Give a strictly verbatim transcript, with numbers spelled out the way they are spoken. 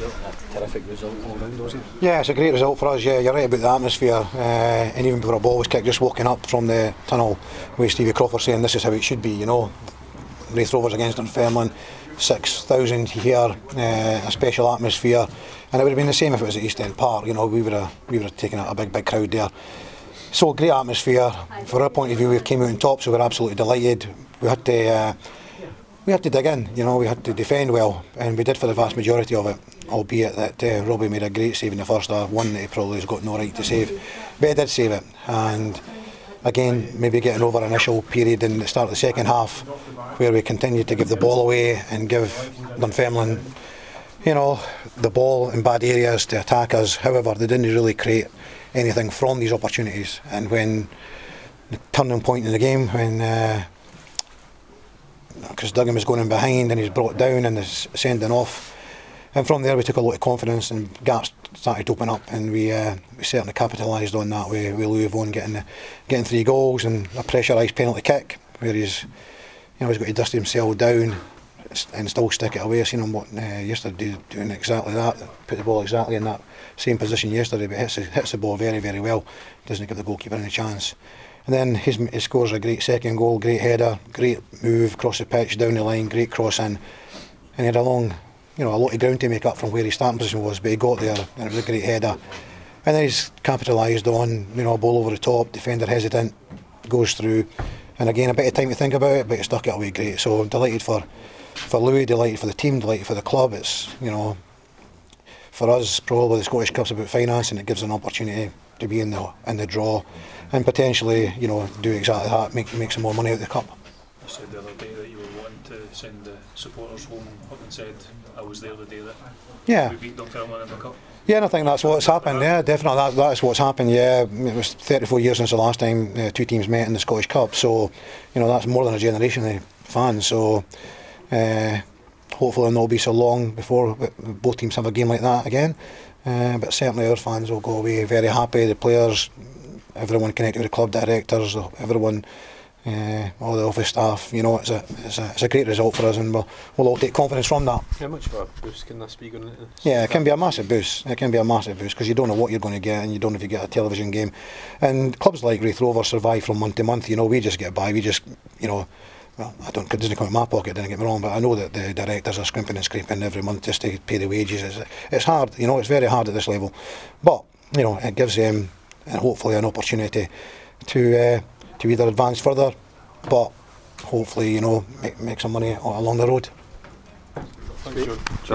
A terrific result all round, was it? Yeah, it's a great result for us. Yeah, you're right about the atmosphere. Uh, and even before a ball was kicked, just walking up from the tunnel with Stevie Crawford saying this is how it should be, you know. Raith Rovers against Dunfermline, six thousand here, uh, a special atmosphere, and it would have been the same if it was at East End Park. You know, we would have we would have taken a big big crowd there. So great atmosphere. From our point of view, we came out on top, so we're absolutely delighted. We had to uh, we had to dig in, you know, we had to defend well, and we did for the vast majority of it. Albeit that uh, Robbie made a great save in the first half, one that he probably has got no right to save, but he did save it. And again, maybe getting over an initial period in the start of the second half where we continued to give the ball away and give Dunfermline, you know, the ball in bad areas to attack us. However, they didn't really create anything from these opportunities. And when the turning point in the game, when uh, Chris Duggan was going in behind and he's brought down and is sending off, and from there we took a lot of confidence and gaps started to open up, and we uh, we certainly capitalised on that with, with Louis Vaughan getting the, getting three goals and a pressurised penalty kick where he's, you know, he's got to dust himself down and still stick it away. I seen him what, uh, yesterday doing exactly that, put the ball exactly in that same position yesterday, but hits, hits the ball very very well, doesn't give the goalkeeper any chance. And then his, he scores a great second goal, great header, great move across the pitch, down the line, great cross in, and he had a long, you know, a lot of ground to make up from where his starting position was, but he got there and it was a great header. And then he's capitalised on, you know, a ball over the top, defender hesitant, goes through, and again a bit of time to think about it, but he stuck it away great. So I'm delighted for, for Louis, delighted for the team, delighted for the club. It's, you know, for us probably the Scottish Cup's about finance, and it gives an opportunity to be in the in the draw and potentially, you know, do exactly that, make make some more money out of the cup. You said the other day that you were wanting to send the supporters home. Hutton said I was there the day that yeah. we beat Dunfermline in the cup. Yeah, and I think that's what's happened. Yeah, definitely, that, that's what's happened. Yeah, it was thirty-four years since the last time uh, two teams met in the Scottish Cup, so you know that's more than a generation of fans. So uh, hopefully it'll not be so long before both teams have a game like that again. Uh, but certainly our fans will go away very happy. The players, everyone connected with the club directors, everyone. Uh, all the office staff, you know, it's a, it's a it's a great result for us, and we'll, we'll all take confidence from that. How much of a boost can this be going into this? Yeah, it can be a massive boost. It can be a massive boost because you don't know what you're going to get, and you don't know if you get a television game. And clubs like Raith Rovers survive from month to month. You know, we just get by. We just, you know, well, I don't, it doesn't come out of my pocket. Don't get me wrong, but I know that the directors are scrimping and scraping every month just to pay the wages. It's, it's hard. You know, it's very hard at this level. But you know, it gives them, and hopefully, an opportunity to uh, to either advance further, but hopefully, you know, make, make some money along the road. Thanks, John.